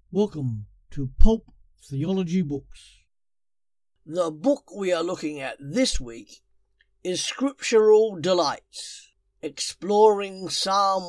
Welcome to Pulp Theology Books. The book we are looking at this week is Scriptural Delights, exploring Psalm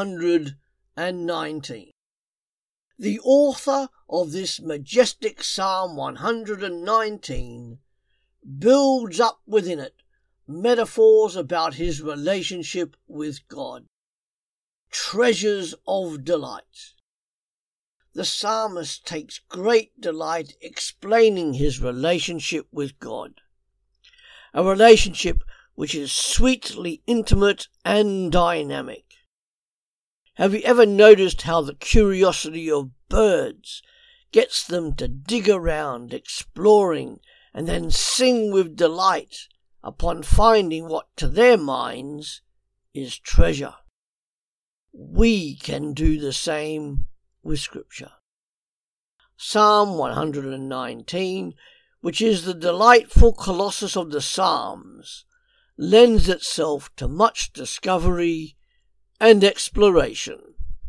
119. The author of this majestic Psalm 119 builds up within it metaphors about his relationship with God, treasures of delight. The psalmist takes great delight explaining his relationship with God, a relationship which is sweetly intimate and dynamic. Have you ever noticed how the curiosity of birds gets them to dig around, exploring, and then sing with delight upon finding what to their minds is treasure? We can do the same with Scripture. Psalm 119, which is the delightful colossus of the Psalms, lends itself to much discovery and exploration.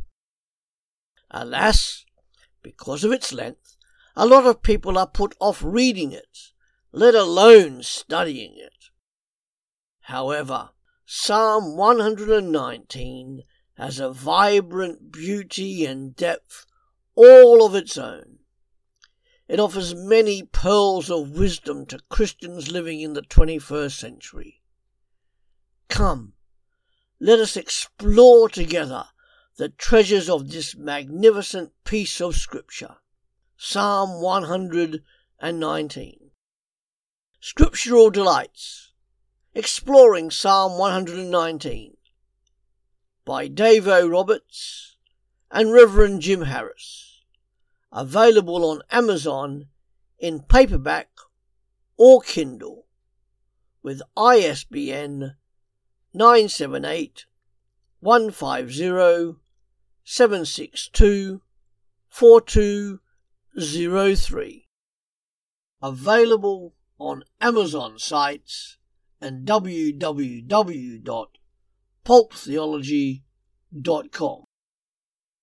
Alas, because of its length, a lot of people are put off reading it, let alone studying it. However, Psalm 119 has a vibrant beauty and depth all of its own. It offers many pearls of wisdom to Christians living in the 21st century. Come, let us explore together the treasures of this magnificent piece of Scripture. Psalm 119. Scriptural Delights, exploring Psalm 119. By Dave O. Roberts and Reverend Jim Harris. Available on Amazon in paperback or Kindle with ISBN 978-150-762-4203. Available on Amazon sites and www.pulptheology.com.